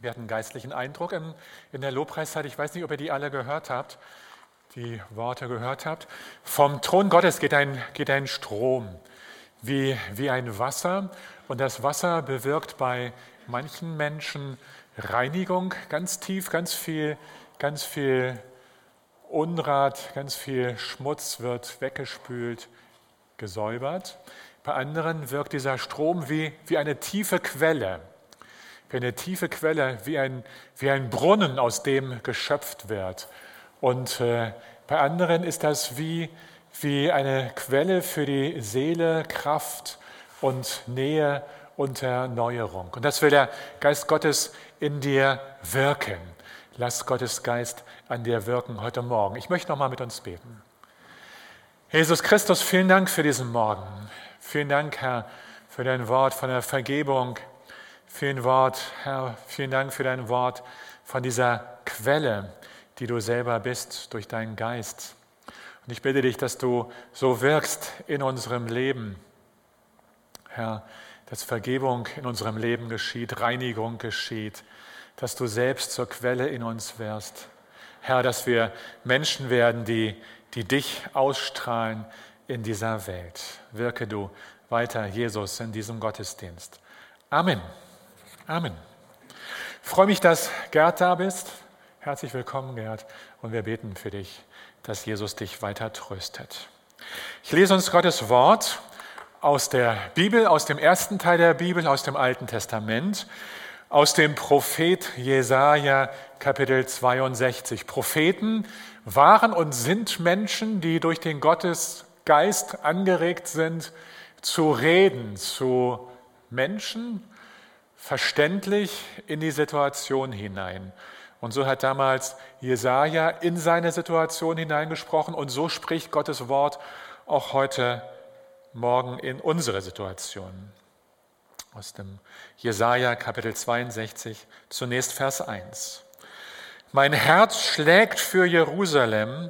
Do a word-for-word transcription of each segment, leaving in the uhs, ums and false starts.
Wir hatten einen geistlichen Eindruck in, in der Lobpreiszeit. Ich weiß nicht, ob ihr die alle gehört habt, die Worte gehört habt. Vom Thron Gottes geht ein, geht ein Strom, wie, wie ein Wasser. Und das Wasser bewirkt bei manchen Menschen Reinigung, ganz tief, ganz viel, ganz viel Unrat, ganz viel Schmutz wird weggespült, gesäubert. Bei anderen wirkt dieser Strom wie, wie eine tiefe Quelle. Wie eine tiefe Quelle, wie ein, wie ein Brunnen, aus dem geschöpft wird. Und äh, bei anderen ist das wie, wie eine Quelle für die Seele, Kraft und Nähe und Erneuerung. Und das will der Geist Gottes in dir wirken. Lass Gottes Geist an dir wirken heute Morgen. Ich möchte noch mal mit uns beten. Jesus Christus, vielen Dank für diesen Morgen. Vielen Dank, Herr, für dein Wort von der Vergebung. Vielen Wort, Herr, vielen Dank für dein Wort von dieser Quelle, die du selber bist durch deinen Geist. Und ich bitte dich, dass du so wirkst in unserem Leben, Herr, dass Vergebung in unserem Leben geschieht, Reinigung geschieht, dass du selbst zur Quelle in uns wirst. Herr, dass wir Menschen werden, die, die dich ausstrahlen in dieser Welt. Wirke du weiter, Jesus, in diesem Gottesdienst. Amen. Amen. Ich freue mich, dass Gerd da bist. Herzlich willkommen, Gerd. Und wir beten für dich, dass Jesus dich weiter tröstet. Ich lese uns Gottes Wort aus der Bibel, aus dem ersten Teil der Bibel, aus dem Alten Testament, aus dem Prophet Jesaja, Kapitel zweiundsechzig. Propheten waren und sind Menschen, die durch den Gottesgeist angeregt sind, zu reden, zu Menschen, verständlich in die Situation hinein. Und so hat damals Jesaja in seine Situation hineingesprochen und so spricht Gottes Wort auch heute Morgen in unsere Situation. Aus dem Jesaja Kapitel zweiundsechzig, zunächst Vers eins. Mein Herz schlägt für Jerusalem,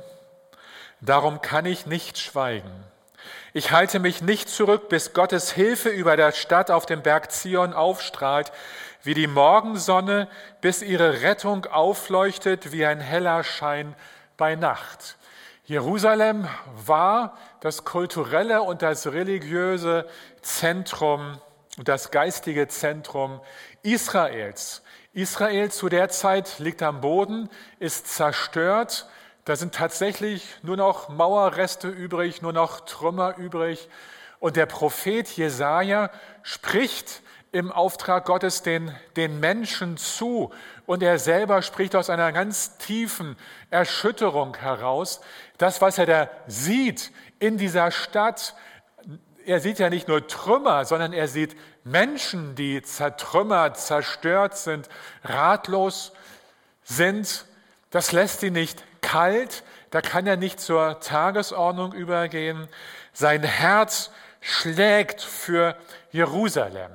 darum kann ich nicht schweigen. Ich halte mich nicht zurück, bis Gottes Hilfe über der Stadt auf dem Berg Zion aufstrahlt, wie die Morgensonne, bis ihre Rettung aufleuchtet wie ein heller Schein bei Nacht. Jerusalem war das kulturelle und das religiöse Zentrum, das geistige Zentrum Israels. Israel zu der Zeit liegt am Boden, ist zerstört. Da sind tatsächlich nur noch Mauerreste übrig, nur noch Trümmer übrig. Und der Prophet Jesaja spricht im Auftrag Gottes den, den Menschen zu. Und er selber spricht aus einer ganz tiefen Erschütterung heraus. Das, was er da sieht in dieser Stadt, er sieht ja nicht nur Trümmer, sondern er sieht Menschen, die zertrümmert, zerstört sind, ratlos sind. Das lässt ihn nicht kalt, da kann er nicht zur Tagesordnung übergehen. Sein Herz schlägt für Jerusalem.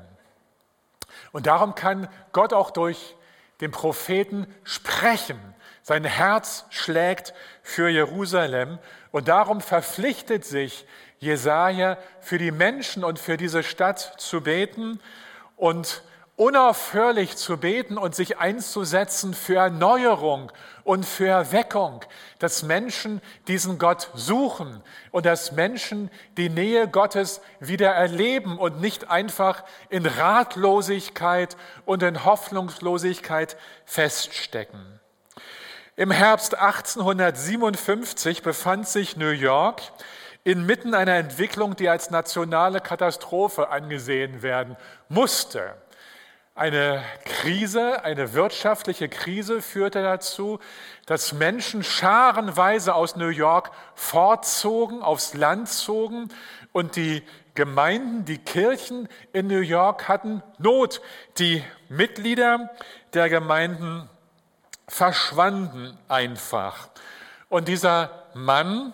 Und darum kann Gott auch durch den Propheten sprechen. Sein Herz schlägt für Jerusalem und darum verpflichtet sich Jesaja für die Menschen und für diese Stadt zu beten und unaufhörlich zu beten und sich einzusetzen für Erneuerung und für Erweckung, dass Menschen diesen Gott suchen und dass Menschen die Nähe Gottes wieder erleben und nicht einfach in Ratlosigkeit und in Hoffnungslosigkeit feststecken. Im Herbst achtzehnhundertsiebenundfünfzig befand sich New York inmitten einer Entwicklung, die als nationale Katastrophe angesehen werden musste. Eine Krise, eine wirtschaftliche Krise führte dazu, dass Menschen scharenweise aus New York fortzogen, aufs Land zogen und die Gemeinden, die Kirchen in New York hatten Not. Die Mitglieder der Gemeinden verschwanden einfach. Und dieser Mann,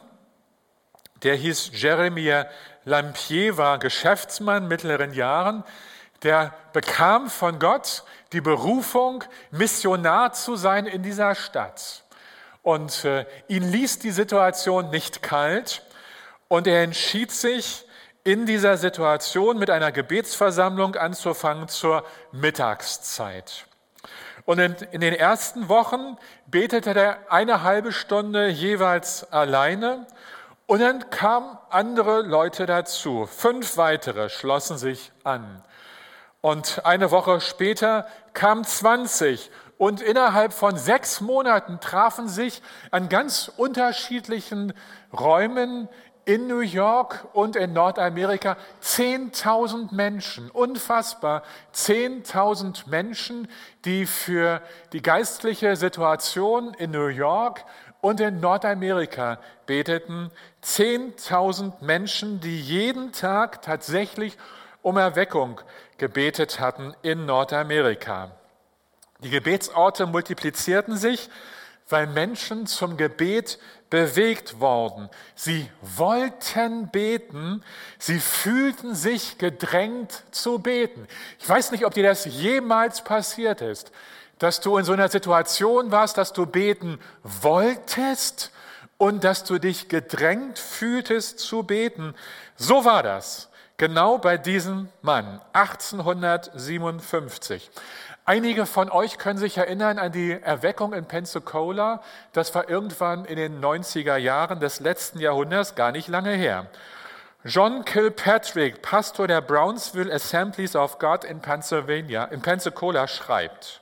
der hieß Jeremiah Lampier, war Geschäftsmann mittleren Jahren, der bekam von Gott die Berufung, Missionar zu sein in dieser Stadt. Und äh, ihn ließ die Situation nicht kalt und er entschied sich, in dieser Situation mit einer Gebetsversammlung anzufangen zur Mittagszeit. Und in, in den ersten Wochen betete er eine halbe Stunde jeweils alleine und dann kamen andere Leute dazu. Fünf weitere schlossen sich an. Und eine Woche später kamen zwanzig und innerhalb von sechs Monaten trafen sich an ganz unterschiedlichen Räumen in New York und in Nordamerika zehntausend Menschen, unfassbar, zehntausend Menschen, die für die geistliche Situation in New York und in Nordamerika beteten. zehntausend Menschen, die jeden Tag tatsächlich um Erweckung gebetet hatten in Nordamerika. Die Gebetsorte multiplizierten sich, weil Menschen zum Gebet bewegt wurden. Sie wollten beten, sie fühlten sich gedrängt zu beten. Ich weiß nicht, ob dir das jemals passiert ist, dass du in so einer Situation warst, dass du beten wolltest und dass du dich gedrängt fühltest zu beten. So war das, genau bei diesem Mann, achtzehnhundertsiebenundfünfzig. Einige von euch können sich erinnern an die Erweckung in Pensacola. Das war irgendwann in den neunziger Jahren des letzten Jahrhunderts, gar nicht lange her. John Kilpatrick, Pastor der Brownsville Assemblies of God in Pennsylvania, in Pensacola, schreibt: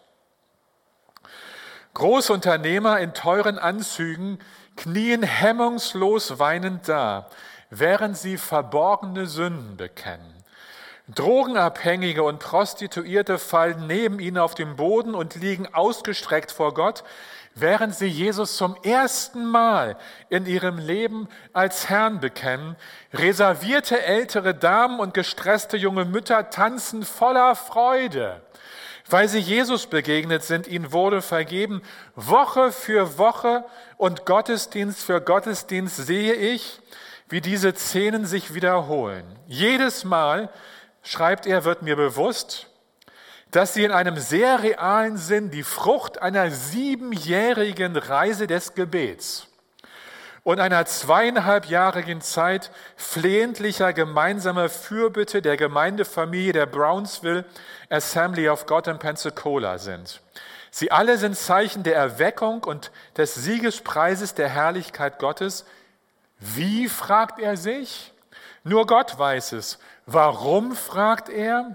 Großunternehmer in teuren Anzügen knien hemmungslos weinend da, während sie verborgene Sünden bekennen. Drogenabhängige und Prostituierte fallen neben ihnen auf den Boden und liegen ausgestreckt vor Gott, während sie Jesus zum ersten Mal in ihrem Leben als Herrn bekennen. Reservierte ältere Damen und gestresste junge Mütter tanzen voller Freude, weil sie Jesus begegnet sind. Ihnen wurde vergeben. Woche für Woche und Gottesdienst für Gottesdienst sehe ich, wie diese Szenen sich wiederholen. Jedes Mal, schreibt er, wird mir bewusst, dass sie in einem sehr realen Sinn die Frucht einer siebenjährigen Reise des Gebets und einer zweieinhalbjährigen Zeit flehentlicher gemeinsamer Fürbitte der Gemeindefamilie der Brownsville Assembly of God in Pensacola sind. Sie alle sind Zeichen der Erweckung und des Siegespreises der Herrlichkeit Gottes. Wie, fragt er sich? Nur Gott weiß es. Warum, fragt er?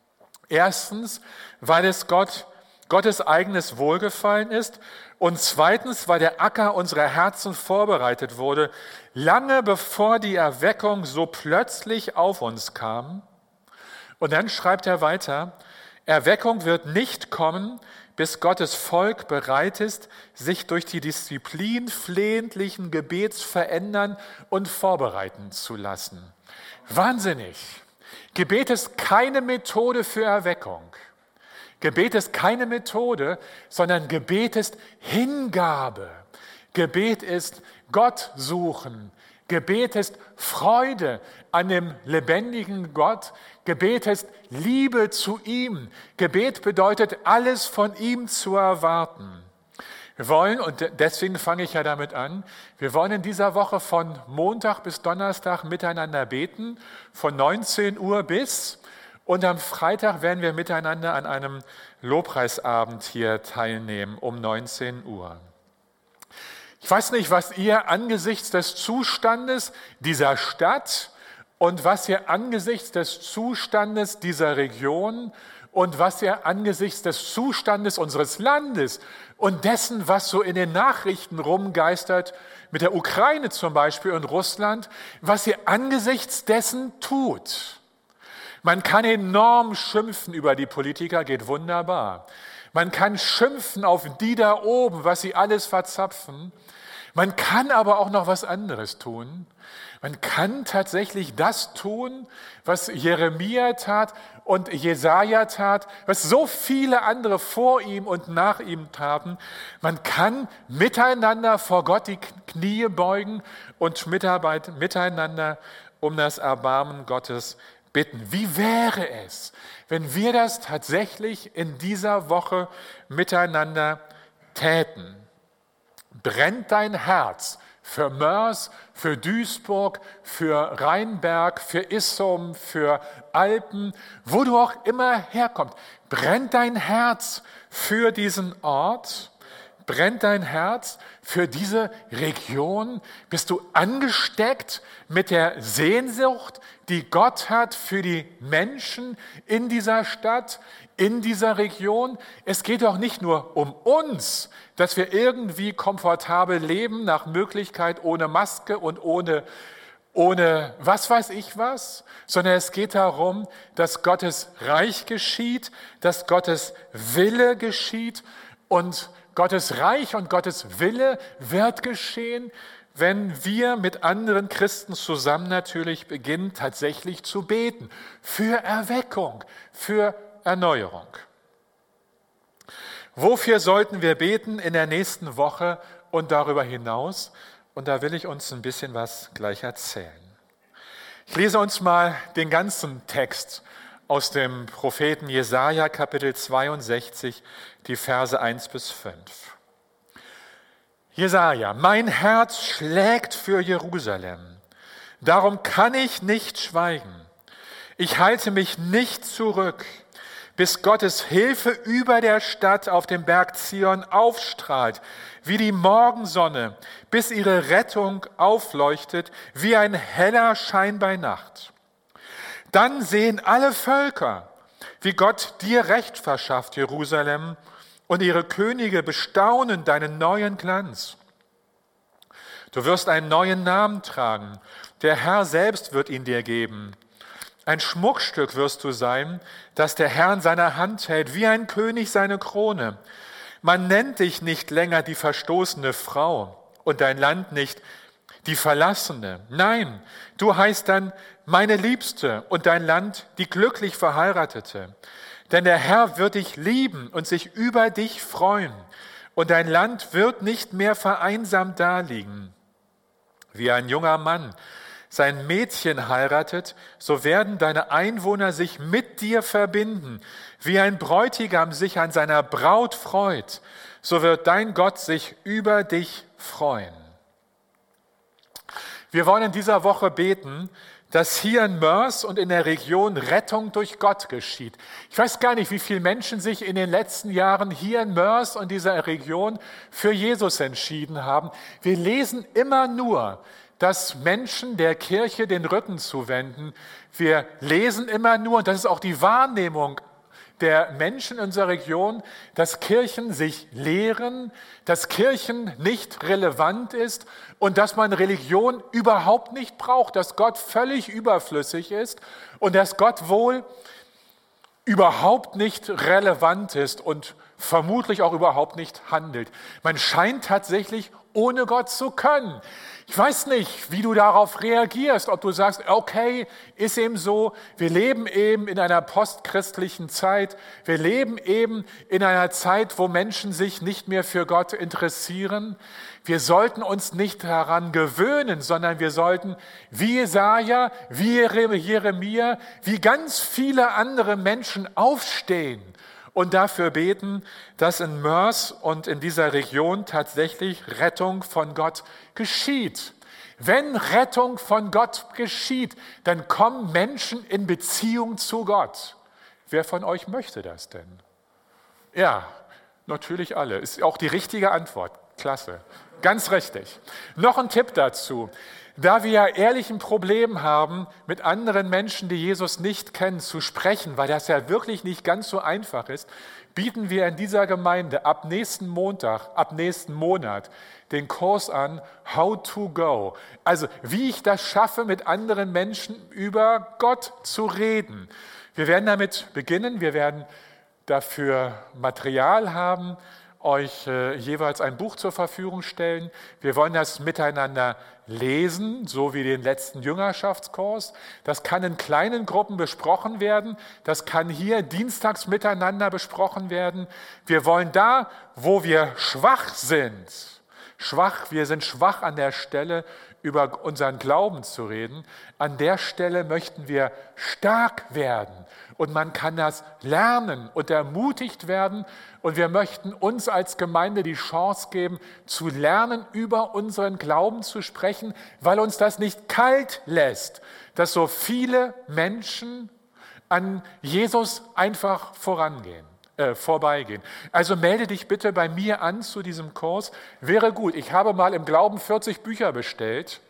Erstens, weil es Gott, Gottes eigenes Wohlgefallen ist, und zweitens, weil der Acker unserer Herzen vorbereitet wurde, lange bevor die Erweckung so plötzlich auf uns kam. Und dann schreibt er weiter: Erweckung wird nicht kommen, bis Gottes Volk bereit ist, sich durch die Disziplin flehentlichen Gebets verändern und vorbereiten zu lassen. Wahnsinnig. Gebet ist keine Methode für Erweckung. Gebet ist keine Methode, sondern Gebet ist Hingabe. Gebet ist Gott suchen. Gebet ist Freude an dem lebendigen Gott. Gebet ist Liebe zu ihm. Gebet bedeutet, alles von ihm zu erwarten. Wir wollen, und deswegen fange ich ja damit an, wir wollen in dieser Woche von Montag bis Donnerstag miteinander beten, von neunzehn Uhr bis, und am Freitag werden wir miteinander an einem Lobpreisabend hier teilnehmen um neunzehn Uhr. Ich weiß nicht, was ihr angesichts des Zustandes dieser Stadt und was ihr angesichts des Zustandes dieser Region und was ihr angesichts des Zustandes unseres Landes und dessen, was so in den Nachrichten rumgeistert, mit der Ukraine zum Beispiel und Russland, was ihr angesichts dessen tut. Man kann enorm schimpfen über die Politiker, geht wunderbar. Man kann schimpfen auf die da oben, was sie alles verzapfen. Man kann aber auch noch was anderes tun. Man kann tatsächlich das tun, was Jeremia tat und Jesaja tat, was so viele andere vor ihm und nach ihm taten. Man kann miteinander vor Gott die Knie beugen und miteinander um das Erbarmen Gottes bitten. Wie wäre es, wenn wir das tatsächlich in dieser Woche miteinander täten? Brennt dein Herz für Moers, für Duisburg, für Rheinberg, für Issum, für Alpen, wo du auch immer herkommst? Brennt dein Herz für diesen Ort? Brennt dein Herz für diese Region? Bist du angesteckt mit der Sehnsucht, die Gott hat für die Menschen in dieser Stadt, in dieser Region? Es geht doch nicht nur um uns, dass wir irgendwie komfortabel leben, nach Möglichkeit ohne Maske und ohne, ohne was weiß ich was, sondern es geht darum, dass Gottes Reich geschieht, dass Gottes Wille geschieht, und Gottes Reich und Gottes Wille wird geschehen, wenn wir mit anderen Christen zusammen natürlich beginnen, tatsächlich zu beten. Für Erweckung, für Erneuerung. Wofür sollten wir beten in der nächsten Woche und darüber hinaus? Und da will ich uns ein bisschen was gleich erzählen. Ich lese uns mal den ganzen Text aus dem Propheten Jesaja, Kapitel zweiundsechzig, die Verse eins bis fünf. Jesaja: Mein Herz schlägt für Jerusalem, darum kann ich nicht schweigen. Ich halte mich nicht zurück, bis Gottes Hilfe über der Stadt auf dem Berg Zion aufstrahlt, wie die Morgensonne, bis ihre Rettung aufleuchtet, wie ein heller Schein bei Nacht. Dann sehen alle Völker, wie Gott dir Recht verschafft, Jerusalem, und ihre Könige bestaunen deinen neuen Glanz. Du wirst einen neuen Namen tragen, der Herr selbst wird ihn dir geben. Ein Schmuckstück wirst du sein, das der Herr in seiner Hand hält, wie ein König seine Krone. Man nennt dich nicht länger die verstoßene Frau und dein Land nicht die Verlassene. Nein, du heißt dann meine Liebste und dein Land die glücklich Verheiratete. Denn der Herr wird dich lieben und sich über dich freuen. Und dein Land wird nicht mehr vereinsamt daliegen. Wie ein junger Mann sein Mädchen heiratet, so werden deine Einwohner sich mit dir verbinden. Wie ein Bräutigam sich an seiner Braut freut, so wird dein Gott sich über dich freuen. Wir wollen in dieser Woche beten, dass hier in Moers und in der Region Rettung durch Gott geschieht. Ich weiß gar nicht, wie viele Menschen sich in den letzten Jahren hier in Moers und dieser Region für Jesus entschieden haben. Wir lesen immer nur, dass Menschen der Kirche den Rücken zuwenden. Wir lesen immer nur, und das ist auch die Wahrnehmung der Menschen in unserer Region, dass Kirchen sich lehren, dass Kirchen nicht relevant ist und dass man Religion überhaupt nicht braucht, dass Gott völlig überflüssig ist und dass Gott wohl überhaupt nicht relevant ist und vermutlich auch überhaupt nicht handelt. Man scheint tatsächlich ohne Gott zu können. Ich weiß nicht, wie du darauf reagierst, ob du sagst, okay, ist eben so, wir leben eben in einer postchristlichen Zeit, wir leben eben in einer Zeit, wo Menschen sich nicht mehr für Gott interessieren. Wir sollten uns nicht daran gewöhnen, sondern wir sollten wie Jesaja, wie Jeremia, wie ganz viele andere Menschen aufstehen und dafür beten, dass in Moers und in dieser Region tatsächlich Rettung von Gott geschieht. Wenn Rettung von Gott geschieht, dann kommen Menschen in Beziehung zu Gott. Wer von euch möchte das denn? Ja, natürlich alle. Ist auch die richtige Antwort. Klasse. Ganz richtig. Noch ein Tipp dazu. Da wir ja ehrlich ein Problem haben, mit anderen Menschen, die Jesus nicht kennen, zu sprechen, weil das ja wirklich nicht ganz so einfach ist, bieten wir in dieser Gemeinde ab nächsten Montag, ab nächsten Monat den Kurs an, How to Go. Also wie ich das schaffe, mit anderen Menschen über Gott zu reden. Wir werden damit beginnen, wir werden dafür Material haben, euch äh, jeweils ein Buch zur Verfügung stellen. Wir wollen das miteinander lesen, so wie den letzten Jüngerschaftskurs. Das kann in kleinen Gruppen besprochen werden. Das kann hier dienstags miteinander besprochen werden. Wir wollen da, wo wir schwach sind, schwach, wir sind schwach an der Stelle, über unseren Glauben zu reden. An der Stelle möchten wir stark werden. Und man kann das lernen und ermutigt werden. Und wir möchten uns als Gemeinde die Chance geben, zu lernen, über unseren Glauben zu sprechen, weil uns das nicht kalt lässt, dass so viele Menschen an Jesus einfach vorangehen. äh, vorbeigehen. Also melde dich bitte bei mir an zu diesem Kurs. Wäre gut. Ich habe mal im Glauben vierzig Bücher bestellt.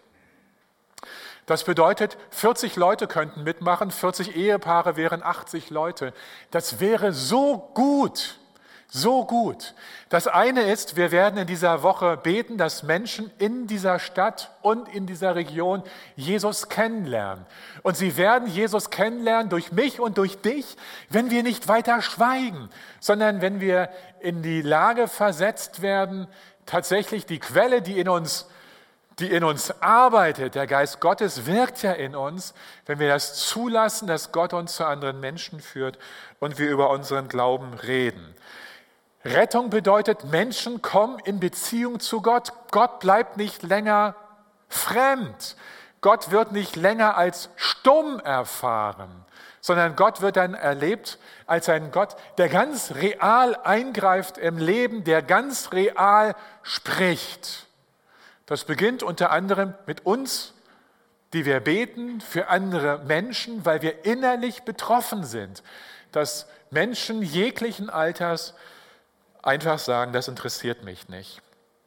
Das bedeutet, vierzig Leute könnten mitmachen, vierzig Ehepaare wären achtzig Leute. Das wäre so gut, so gut. Das eine ist, wir werden in dieser Woche beten, dass Menschen in dieser Stadt und in dieser Region Jesus kennenlernen. Und sie werden Jesus kennenlernen durch mich und durch dich, wenn wir nicht weiter schweigen, sondern wenn wir in die Lage versetzt werden, tatsächlich die Quelle, die in uns die in uns arbeitet, der Geist Gottes wirkt ja in uns, wenn wir das zulassen, dass Gott uns zu anderen Menschen führt und wir über unseren Glauben reden. Rettung bedeutet, Menschen kommen in Beziehung zu Gott. Gott bleibt nicht länger fremd. Gott wird nicht länger als stumm erfahren, sondern Gott wird dann erlebt als ein Gott, der ganz real eingreift im Leben, der ganz real spricht. Das beginnt unter anderem mit uns, die wir beten für andere Menschen, weil wir innerlich betroffen sind, dass Menschen jeglichen Alters einfach sagen, das interessiert mich nicht.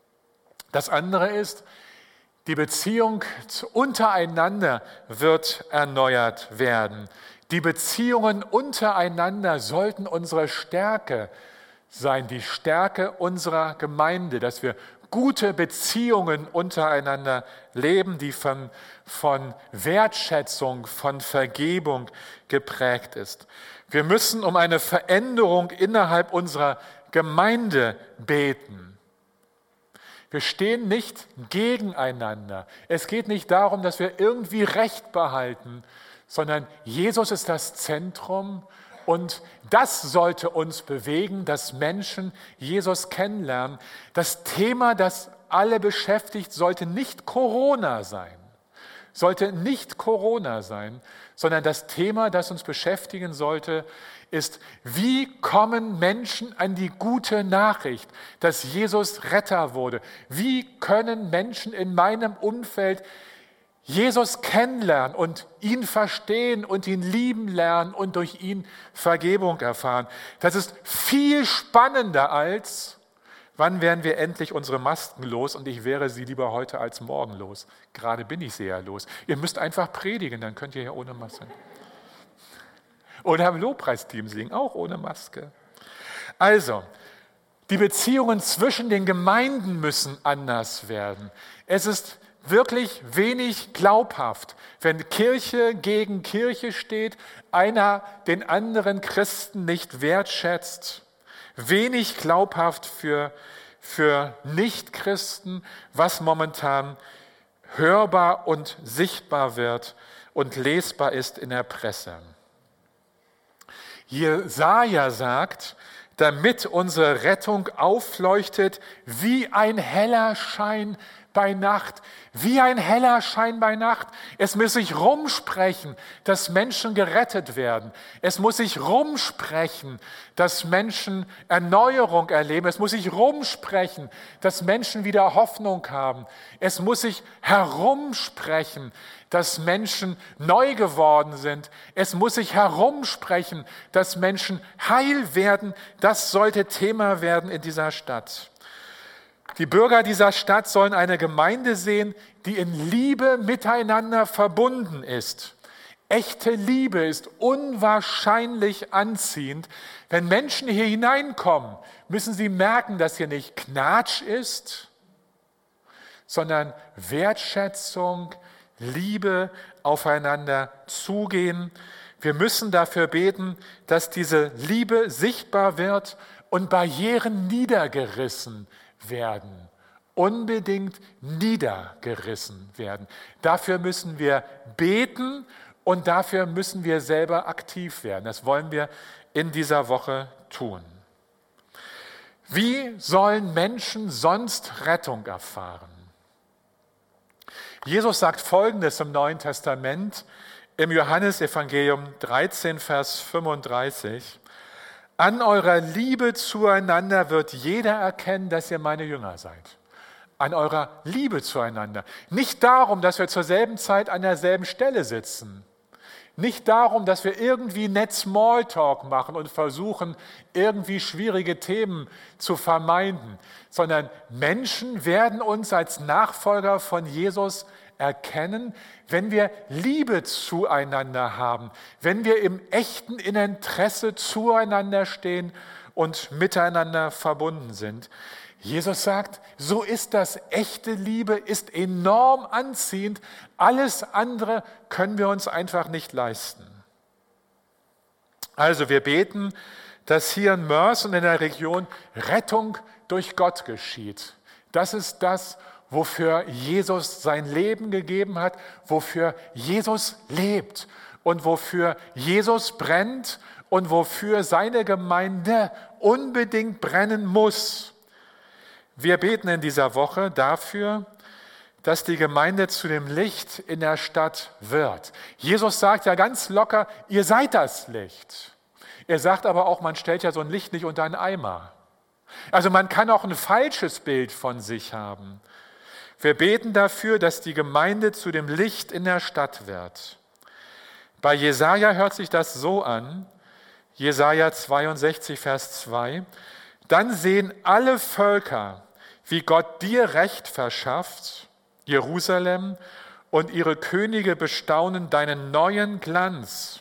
Das andere ist, die Beziehung untereinander wird erneuert werden. Die Beziehungen untereinander sollten unsere Stärke sein, die Stärke unserer Gemeinde, dass wir gute Beziehungen untereinander leben, die von, von Wertschätzung, von Vergebung geprägt ist. Wir müssen um eine Veränderung innerhalb unserer Gemeinde beten. Wir stehen nicht gegeneinander. Es geht nicht darum, dass wir irgendwie Recht behalten, sondern Jesus ist das Zentrum. Und das sollte uns bewegen, dass Menschen Jesus kennenlernen. Das Thema, das alle beschäftigt, sollte nicht Corona sein. Sollte nicht Corona sein, sondern das Thema, das uns beschäftigen sollte, ist, wie kommen Menschen an die gute Nachricht, dass Jesus Retter wurde? Wie können Menschen in meinem Umfeld Jesus kennenlernen und ihn verstehen und ihn lieben lernen und durch ihn Vergebung erfahren? Das ist viel spannender als, wann werden wir endlich unsere Masken los, und ich wäre sie lieber heute als morgen los. Gerade bin ich sie ja los. Ihr müsst einfach predigen, dann könnt ihr ja ohne Maske. Oder im Lobpreisteam singen, auch ohne Maske. Also, die Beziehungen zwischen den Gemeinden müssen anders werden. Es ist wirklich wenig glaubhaft, wenn Kirche gegen Kirche steht, einer den anderen Christen nicht wertschätzt. Wenig glaubhaft für, für Nichtchristen, was momentan hörbar und sichtbar wird und lesbar ist in der Presse. Jesaja sagt, damit unsere Rettung aufleuchtet wie ein heller Schein bei Nacht, wie ein heller Schein bei Nacht. Es muss sich rumsprechen, dass Menschen gerettet werden. Es muss sich rumsprechen, dass Menschen Erneuerung erleben. Es muss sich rumsprechen, dass Menschen wieder Hoffnung haben. Es muss sich herumsprechen, dass Menschen neu geworden sind. Es muss sich herumsprechen, dass Menschen heil werden. Das sollte Thema werden in dieser Stadt. Die Bürger dieser Stadt sollen eine Gemeinde sehen, die in Liebe miteinander verbunden ist. Echte Liebe ist unwahrscheinlich anziehend. Wenn Menschen hier hineinkommen, müssen sie merken, dass hier nicht Knatsch ist, sondern Wertschätzung, Liebe, aufeinander zugehen. Wir müssen dafür beten, dass diese Liebe sichtbar wird und Barrieren niedergerissen werden, unbedingt niedergerissen werden. Dafür müssen wir beten und dafür müssen wir selber aktiv werden. Das wollen wir in dieser Woche tun. Wie sollen Menschen sonst Rettung erfahren? Jesus sagt Folgendes im Neuen Testament, im Johannesevangelium dreizehn, Vers fünfunddreißig. An eurer Liebe zueinander wird jeder erkennen, dass ihr meine Jünger seid. An eurer Liebe zueinander. Nicht darum, dass wir zur selben Zeit an derselben Stelle sitzen. Nicht darum, dass wir irgendwie nett Smalltalk machen und versuchen, irgendwie schwierige Themen zu vermeiden, sondern Menschen werden uns als Nachfolger von Jesus erkennen, wenn wir Liebe zueinander haben, wenn wir im echten Interesse zueinander stehen und miteinander verbunden sind. Jesus sagt, so ist das. Echte Liebe ist enorm anziehend. Alles andere können wir uns einfach nicht leisten. Also wir beten, dass hier in Moers und in der Region Rettung durch Gott geschieht. Das ist das, wofür Jesus sein Leben gegeben hat, wofür Jesus lebt und wofür Jesus brennt und wofür seine Gemeinde unbedingt brennen muss. Wir beten in dieser Woche dafür, dass die Gemeinde zu dem Licht in der Stadt wird. Jesus sagt ja ganz locker, ihr seid das Licht. Er sagt aber auch, man stellt ja so ein Licht nicht unter einen Eimer. Also man kann auch ein falsches Bild von sich haben. Wir beten dafür, dass die Gemeinde zu dem Licht in der Stadt wird. Bei Jesaja hört sich das so an, Jesaja zweiundsechzig, Vers zwei, dann sehen alle Völker, wie Gott dir Recht verschafft, Jerusalem, und ihre Könige bestaunen deinen neuen Glanz.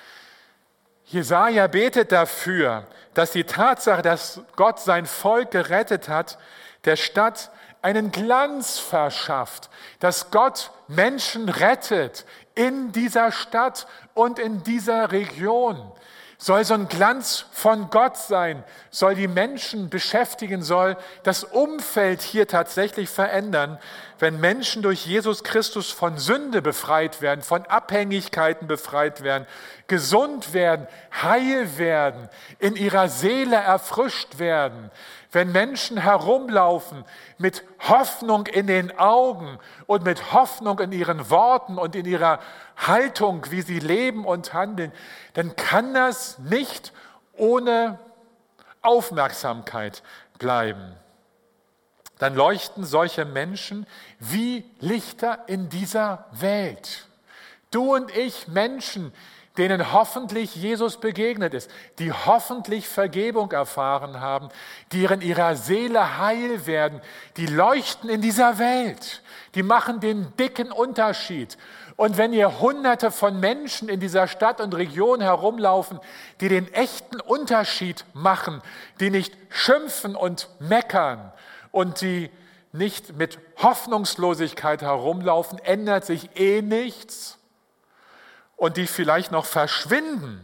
Jesaja betet dafür, dass die Tatsache, dass Gott sein Volk gerettet hat, der Stadt einen Glanz verschafft, dass Gott Menschen rettet in dieser Stadt und in dieser Region. Soll so ein Glanz von Gott sein, soll die Menschen beschäftigen, soll das Umfeld hier tatsächlich verändern, wenn Menschen durch Jesus Christus von Sünde befreit werden, von Abhängigkeiten befreit werden, gesund werden, heil werden, in ihrer Seele erfrischt werden, wenn Menschen herumlaufen mit Hoffnung in den Augen und mit Hoffnung in ihren Worten und in ihrer Haltung, wie sie leben und handeln, dann kann das nicht ohne Aufmerksamkeit bleiben. Dann leuchten solche Menschen wie Lichter in dieser Welt. Du und ich, Menschen, denen hoffentlich Jesus begegnet ist, die hoffentlich Vergebung erfahren haben, die in ihrer Seele heil werden, die leuchten in dieser Welt, die machen den dicken Unterschied. Und wenn hier Hunderte von Menschen in dieser Stadt und Region herumlaufen, die den echten Unterschied machen, die nicht schimpfen und meckern und die nicht mit Hoffnungslosigkeit herumlaufen, ändert sich eh nichts, und die vielleicht noch verschwinden.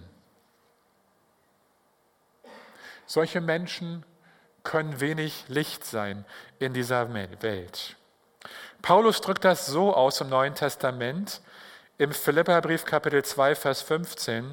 Solche Menschen können wenig Licht sein in dieser Welt. Paulus drückt das so aus im Neuen Testament, im Philipperbrief Kapitel zwei, Vers fünfzehn.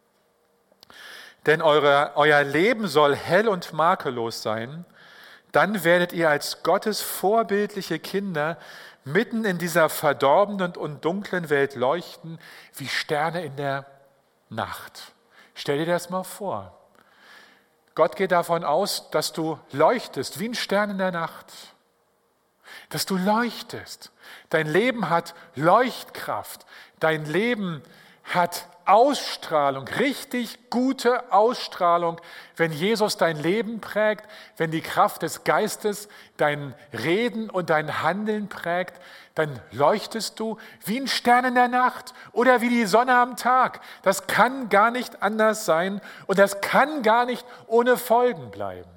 Denn eure, euer Leben soll hell und makellos sein, dann werdet ihr als Gottes vorbildliche Kinder mitten in dieser verdorbenen und dunklen Welt leuchten wie Sterne in der Nacht. Stell dir das mal vor. Gott geht davon aus, dass du leuchtest wie ein Stern in der Nacht. Dass du leuchtest. Dein Leben hat Leuchtkraft. Dein Leben hat Ausstrahlung, richtig gute Ausstrahlung, wenn Jesus dein Leben prägt, wenn die Kraft des Geistes dein Reden und dein Handeln prägt, dann leuchtest du wie ein Stern in der Nacht oder wie die Sonne am Tag. Das kann gar nicht anders sein und das kann gar nicht ohne Folgen bleiben.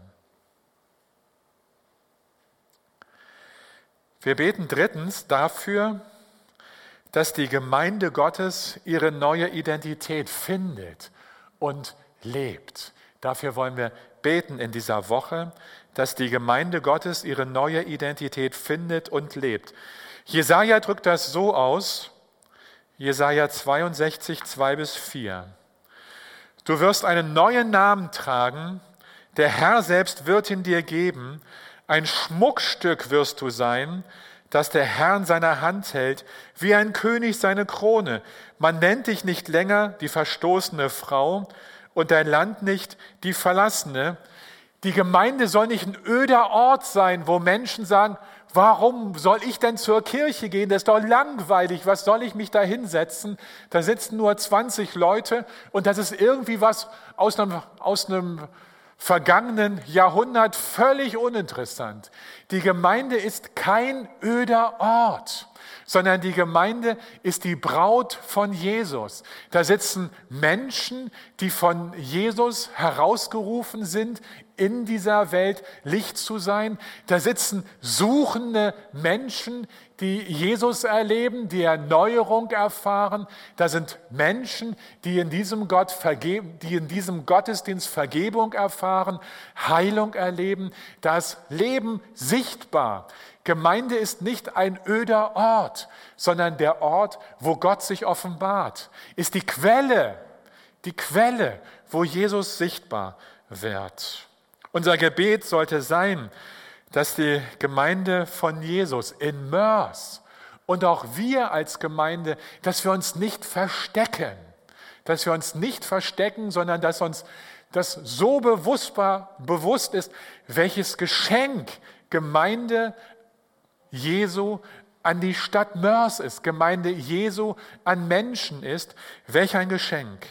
Wir beten drittens dafür, dass die Gemeinde Gottes ihre neue Identität findet und lebt. Dafür wollen wir beten in dieser Woche, dass die Gemeinde Gottes ihre neue Identität findet und lebt. Jesaja drückt das so aus, Jesaja zweiundsechzig, zwei bis vier. Du wirst einen neuen Namen tragen, der Herr selbst wird ihn dir geben, ein Schmuckstück wirst du sein, das der Herr in seiner Hand hält, wie ein König seine Krone. Man nennt dich nicht länger die verstoßene Frau und dein Land nicht die Verlassene. Die Gemeinde soll nicht ein öder Ort sein, wo Menschen sagen, Warum soll ich denn zur Kirche gehen? Das ist doch langweilig. Was soll ich mich da hinsetzen? Da sitzen nur zwanzig Leute und das ist irgendwie was aus einem, aus einem vergangenen Jahrhundert, völlig uninteressant. Die Gemeinde ist kein öder Ort, sondern die Gemeinde ist die Braut von Jesus. Da sitzen Menschen, die von Jesus herausgerufen sind, in dieser Welt Licht zu sein. Da sitzen suchende Menschen, die Jesus erleben, die Erneuerung erfahren. Da sind Menschen, die in diesem Gott vergeben, die in diesem Gottesdienst Vergebung erfahren, Heilung erleben. Das Leben sichtbar. Gemeinde ist nicht ein öder Ort, sondern der Ort, wo Gott sich offenbart, ist die Quelle, die Quelle, wo Jesus sichtbar wird. Unser Gebet sollte sein, dass die Gemeinde von Jesus in Mörs und auch wir als Gemeinde, dass wir uns nicht verstecken, dass wir uns nicht verstecken, sondern dass uns das so bewusstbar, bewusst ist, welches Geschenk Gemeinde Jesu an die Stadt Mörs ist, Gemeinde Jesu an Menschen ist. Welch ein Geschenk.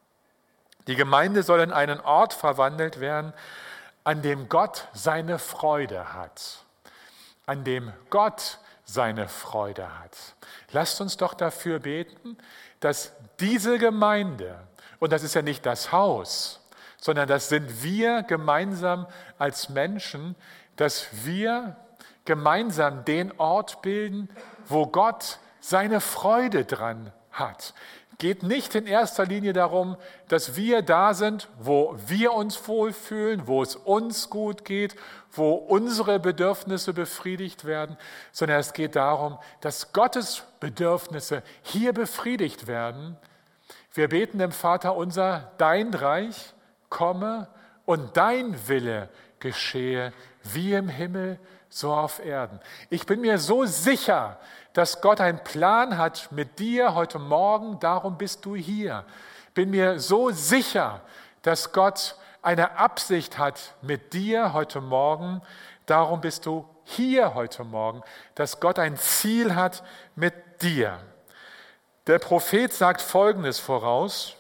Die Gemeinde soll in einen Ort verwandelt werden, an dem Gott seine Freude hat. An dem Gott seine Freude hat. Lasst uns doch dafür beten, dass diese Gemeinde, und das ist ja nicht das Haus, sondern das sind wir gemeinsam als Menschen, dass wir gemeinsam den Ort bilden, wo Gott seine Freude dran hat. Geht nicht in erster Linie darum, dass wir da sind, wo wir uns wohlfühlen, wo es uns gut geht, wo unsere Bedürfnisse befriedigt werden, sondern es geht darum, dass Gottes Bedürfnisse hier befriedigt werden. Wir beten dem Vater unser, dein Reich komme und dein Wille geschehe, wie im Himmel, so auf Erden. Ich bin mir so sicher, dass Gott einen Plan hat mit dir heute Morgen, darum bist du hier. Bin mir so sicher, dass Gott eine Absicht hat mit dir heute Morgen, darum bist du hier heute Morgen, dass Gott ein Ziel hat mit dir. Der Prophet sagt Folgendes voraus: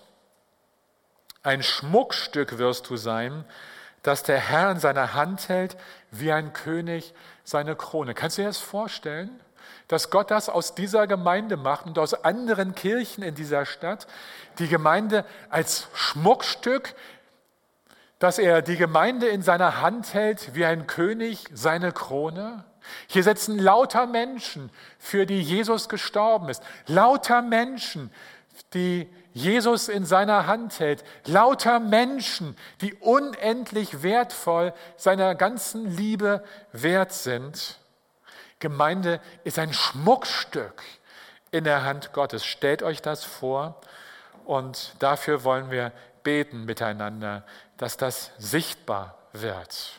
Ein Schmuckstück wirst du sein, das der Herr in seiner Hand hält, wie ein König seine Krone. Kannst du dir das vorstellen, dass Gott das aus dieser Gemeinde macht und aus anderen Kirchen in dieser Stadt, die Gemeinde als Schmuckstück, dass er die Gemeinde in seiner Hand hält, wie ein König seine Krone? Hier sitzen lauter Menschen, für die Jesus gestorben ist. Lauter Menschen, die Jesus in seiner Hand hält. Lauter Menschen, die unendlich wertvoll seiner ganzen Liebe wert sind. Gemeinde ist ein Schmuckstück in der Hand Gottes. Stellt euch das vor und dafür wollen wir beten miteinander, dass das sichtbar wird.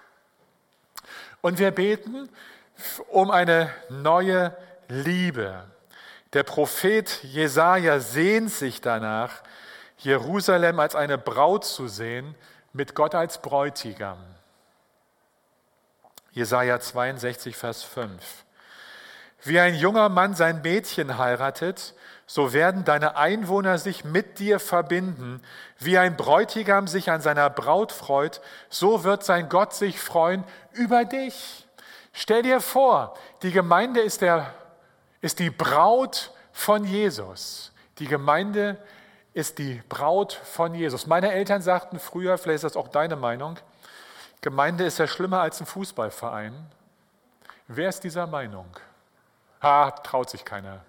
Und wir beten um eine neue Liebe. Der Prophet Jesaja sehnt sich danach, Jerusalem als eine Braut zu sehen, mit Gott als Bräutigam. Jesaja zweiundsechzig, Vers fünf. Wie ein junger Mann sein Mädchen heiratet, so werden deine Einwohner sich mit dir verbinden. Wie ein Bräutigam sich an seiner Braut freut, so wird sein Gott sich freuen über dich. Stell dir vor, die Gemeinde ist, der, ist die Braut von Jesus. Die Gemeinde ist die Braut von Jesus. Meine Eltern sagten früher, vielleicht ist das auch deine Meinung, Gemeinde ist ja schlimmer als ein Fußballverein. Wer ist dieser Meinung? Ha, traut sich keiner.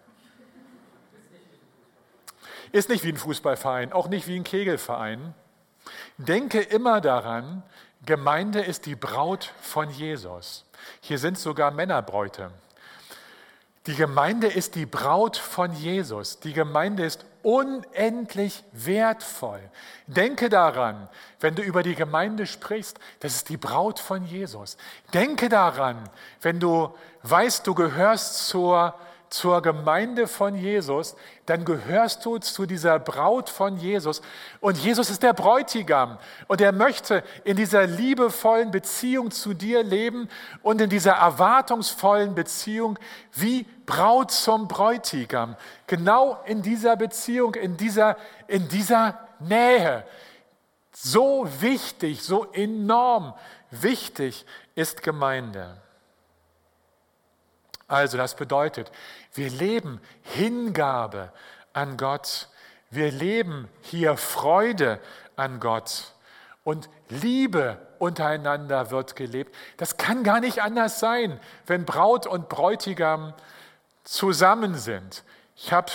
Ist nicht wie ein Fußballverein, auch nicht wie ein Kegelverein. Denke immer daran, Gemeinde ist die Braut von Jesus. Hier sind sogar Männerbräute. Die Gemeinde ist die Braut von Jesus. Die Gemeinde ist unendlich wertvoll. Denke daran, wenn du über die Gemeinde sprichst, das ist die Braut von Jesus. Denke daran, wenn du weißt, du gehörst zur, zur Gemeinde von Jesus, dann gehörst du zu dieser Braut von Jesus. Und Jesus ist der Bräutigam. Und er möchte in dieser liebevollen Beziehung zu dir leben und in dieser erwartungsvollen Beziehung wie Braut zum Bräutigam. Genau in dieser Beziehung, in dieser, in dieser Nähe. So wichtig, so enorm wichtig ist Gemeinde. Also das bedeutet, wir leben Hingabe an Gott, wir leben hier Freude an Gott und Liebe untereinander wird gelebt. Das kann gar nicht anders sein, wenn Braut und Bräutigam zusammen sind. Ich habe,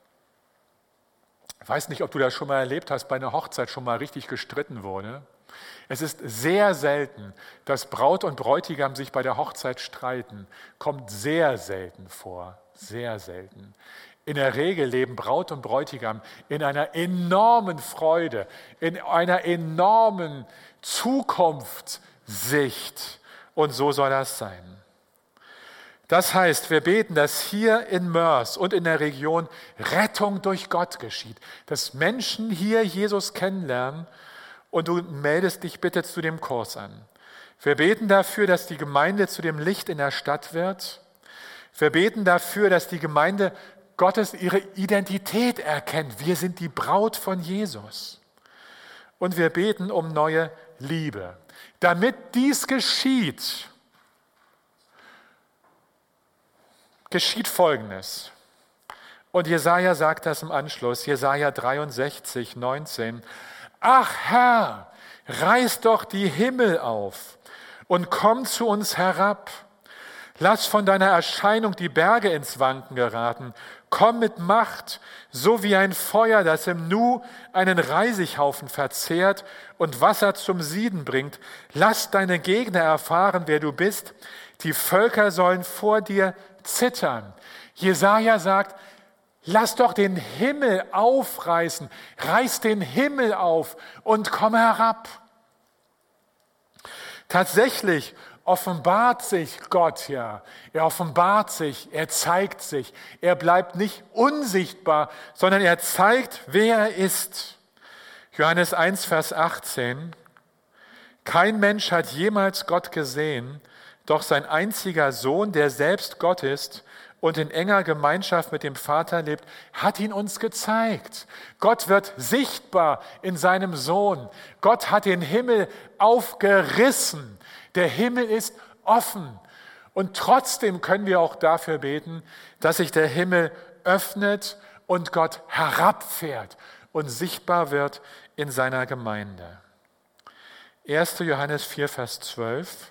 ich weiß nicht, ob du das schon mal erlebt hast, bei einer Hochzeit schon mal richtig gestritten wurde. Es ist sehr selten, dass Braut und Bräutigam sich bei der Hochzeit streiten. Kommt sehr selten vor, sehr selten. In der Regel leben Braut und Bräutigam in einer enormen Freude, in einer enormen Zukunftssicht. Und so soll das sein. Das heißt, wir beten, dass hier in Moers und in der Region Rettung durch Gott geschieht, dass Menschen hier Jesus kennenlernen. Und du meldest dich bitte zu dem Kurs an. Wir beten dafür, dass die Gemeinde zu dem Licht in der Stadt wird. Wir beten dafür, dass die Gemeinde Gottes ihre Identität erkennt. Wir sind die Braut von Jesus. Und wir beten um neue Liebe. Damit dies geschieht, geschieht Folgendes. Und Jesaja sagt das im Anschluss, Jesaja dreiundsechzig, neunzehn. Ach Herr, reiß doch die Himmel auf und komm zu uns herab. Lass von deiner Erscheinung die Berge ins Wanken geraten. Komm mit Macht, so wie ein Feuer, das im Nu einen Reisighaufen verzehrt und Wasser zum Sieden bringt. Lass deine Gegner erfahren, wer du bist. Die Völker sollen vor dir zittern. Jesaja sagt, lass doch den Himmel aufreißen, reiß den Himmel auf und komm herab. Tatsächlich offenbart sich Gott ja. Er offenbart sich, er zeigt sich. Er bleibt nicht unsichtbar, sondern er zeigt, wer er ist. Johannes eins, Vers achtzehn. Kein Mensch hat jemals Gott gesehen, doch sein einziger Sohn, der selbst Gott ist, und in enger Gemeinschaft mit dem Vater lebt, hat ihn uns gezeigt. Gott wird sichtbar in seinem Sohn. Gott hat den Himmel aufgerissen. Der Himmel ist offen. Und trotzdem können wir auch dafür beten, dass sich der Himmel öffnet und Gott herabfährt und sichtbar wird in seiner Gemeinde. erster Johannes vier, Vers zwölf.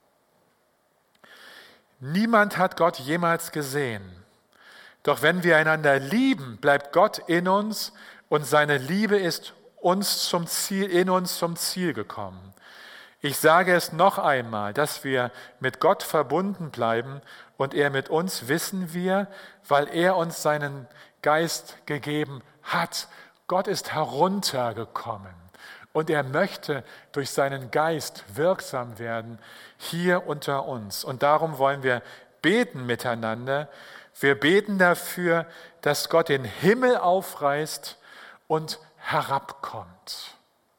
Niemand hat Gott jemals gesehen. Doch wenn wir einander lieben, bleibt Gott in uns und seine Liebe ist uns zum Ziel, in uns zum Ziel gekommen. Ich sage es noch einmal, dass wir mit Gott verbunden bleiben und er mit uns, wissen wir, weil er uns seinen Geist gegeben hat. Gott ist heruntergekommen. Und er möchte durch seinen Geist wirksam werden hier unter uns. Und darum wollen wir beten miteinander. Wir beten dafür, dass Gott den Himmel aufreißt und herabkommt.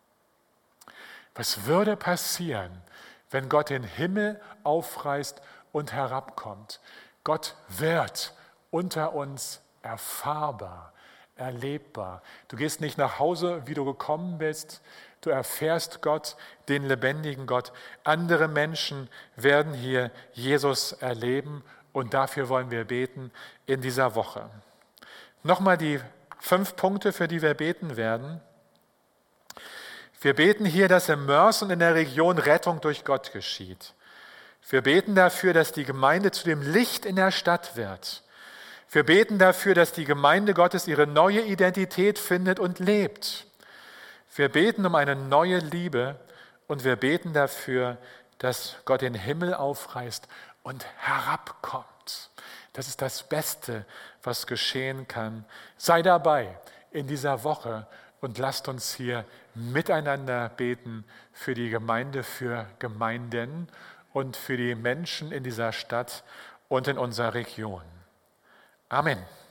Was würde passieren, wenn Gott den Himmel aufreißt und herabkommt? Gott wird unter uns erfahrbar, erlebbar. Du gehst nicht nach Hause, wie du gekommen bist. Du erfährst Gott, den lebendigen Gott. Andere Menschen werden hier Jesus erleben und dafür wollen wir beten in dieser Woche. Nochmal die fünf Punkte, für die wir beten werden. Wir beten hier, dass im Moers und in der Region Rettung durch Gott geschieht. Wir beten dafür, dass die Gemeinde zu dem Licht in der Stadt wird. Wir beten dafür, dass die Gemeinde Gottes ihre neue Identität findet und lebt. Wir beten um eine neue Liebe und wir beten dafür, dass Gott den Himmel aufreißt und herabkommt. Das ist das Beste, was geschehen kann. Sei dabei in dieser Woche und lasst uns hier miteinander beten für die Gemeinde, für Gemeinden und für die Menschen in dieser Stadt und in unserer Region. Amen.